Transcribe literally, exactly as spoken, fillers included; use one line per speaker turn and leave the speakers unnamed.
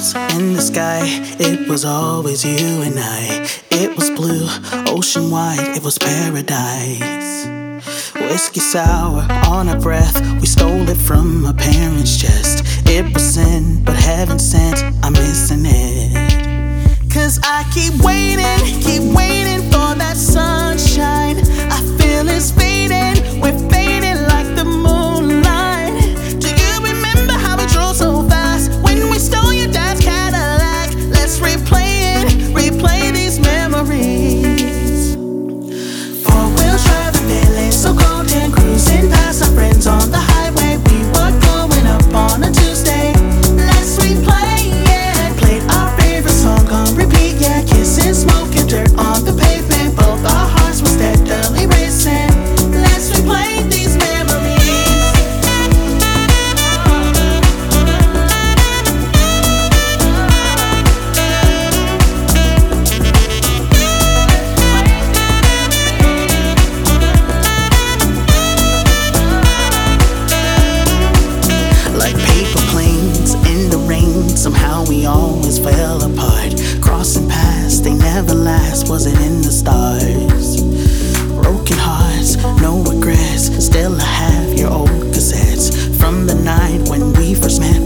clouds in the sky, it was always you and I. It was blue, ocean wide, it was paradise. Whiskey sour on our breath, we stole it from our parents' chest. It was sin, but heaven sent, I'm missing it. Cause I keep waiting, keep waiting for that sunshine. I feel it's fading, we're fading like the moonlight. Do you remember how we drove so fast when we stole your dad's Cadillac? Let's replay it, replay these memories. Four-wheel driving, feeling so cold and cruising past our friends on the highway. We were going up on a Tuesday. Let's replay it. Played our favorite song on repeat, yeah. Kissing, smoking dirt on the pavement. Both our hearts were steadily racing. Let's replay these memories. Like paper planes in the rain, somehow we always fell apart. Crossing paths, they never last, was it in the stars? Broken hearts, no regrets, still I have your old cassettes from the night when we first met.